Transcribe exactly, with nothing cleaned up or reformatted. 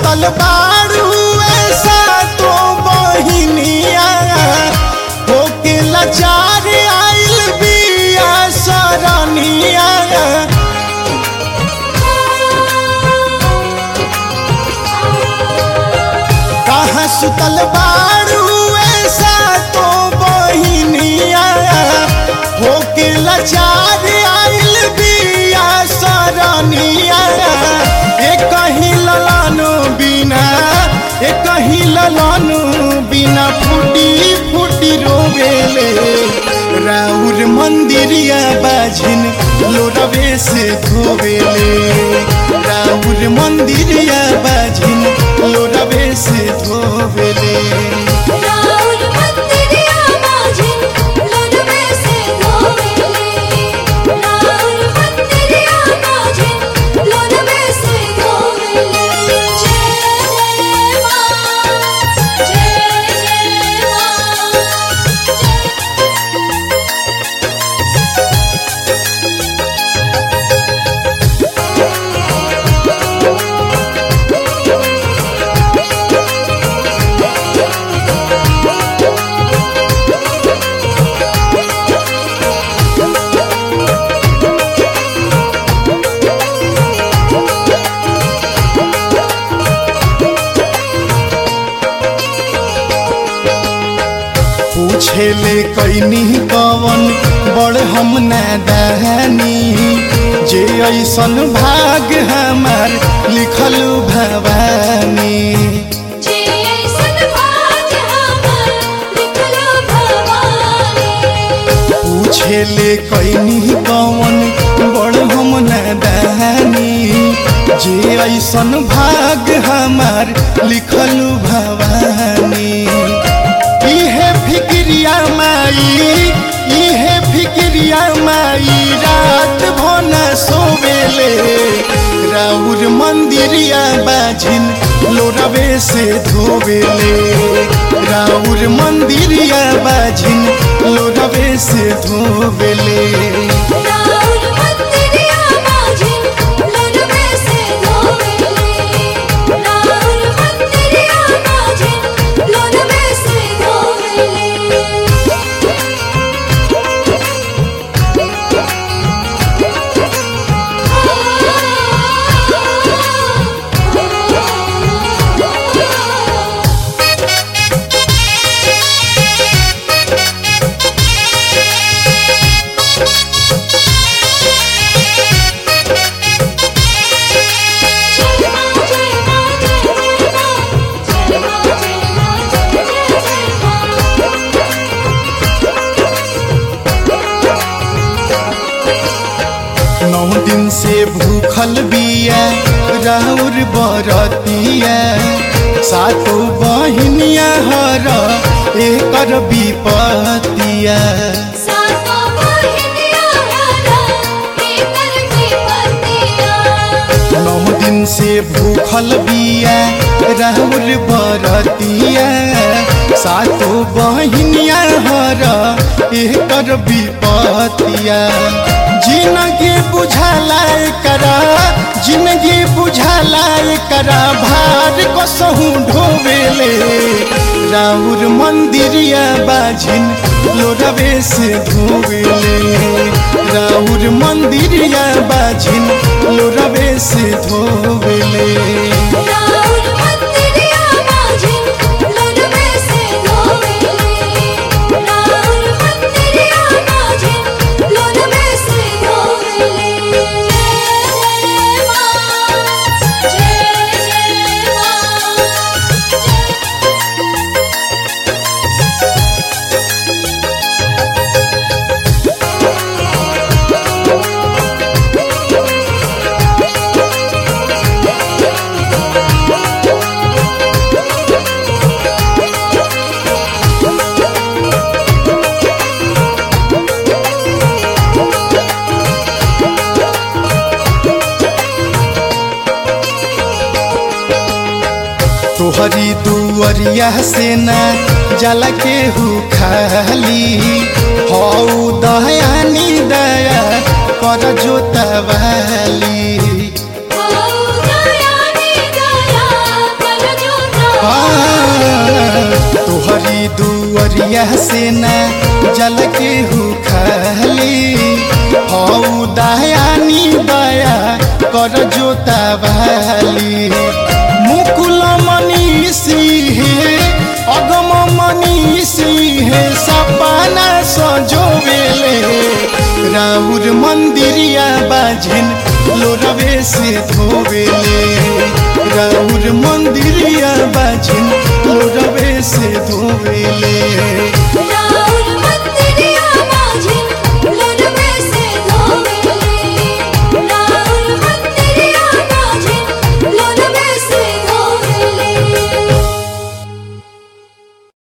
सुतल बारू ऐसा तो बहिनिया होके लाचार आइल बिया सरनिया कहाँ सुतल बारू ऐसा तो बहिनिया होके लाचार आइल बिया सरनिया एक ही ललानो बिना एक ही ललानो बिना फूटी फूटी रोवेले राउर मंदिरिया बाझिन लोरवे से धोवेले राउर मंदिरिया बाझिन लोरवे से धोवेले राउर मंदिरिया बाझिन लोरवे से धोवेले राउर मंदिरिया बाझिन लोरवे से धोवेले जय मां जय जय पूछेले कैनी कवन बड़ हम नादानी जे ऐसन भाग हमार लिखल भवानी जे ऐसन भाग हमार लिखल भवानी पूछेले कैनी कवन बड़ हम नादानी जे ऐसन भाग हमार लिखल भवानी इहे फिक्रिया माई इहे फिक्रिया माई रात भना सोवेले राउर मंदिरिया बाझिन लोरवे से धोवेले राउर मंदिरिया बाझिन लोरवे से धोवेले राउर मंदिरिया बाझिन लोरवे से धोवेले राउर मंदिरिया बाझिन लोरवे से धोवेले नौ दिन से भूखल बिया राउर बरतिया सातो बहिनिया हर एकर विपतिया सातो बहिनिया हरा एकर विपतिया नौ दिन से भूखल बिया राउर बरतिया सातो बहिनिया हर एकर विपतिया जिनगी बुझाला करा जिनगी बुझाला करा भार कसहूँ ढोवेले राउर मंदिरिया बाझिन लोरवे से धोवेले राउर मंदिरिया बाझिन लोरवे से धोवेले राउर मंदिरिया बाझिन लोरवे से धोवेले राउर मंदिरिया बाझिन लोरवे से धोवेले जय मां जय जय तोहरी दुअरिया से ना जला के हु खाली हौ दयानी दया कर जोतवाली ओ दयानी दया तोहरी दुअरिया से ना जल के हु खाली हऊ दयानी दया कर जोता वाली मुकुल मनीषी है अगम मनीषी है सपना सजोवेले राउर मंदिरिया बाझिन लोरवे से धोवेले राउर मंदिरिया बाझिन लोरवे से धोवेले।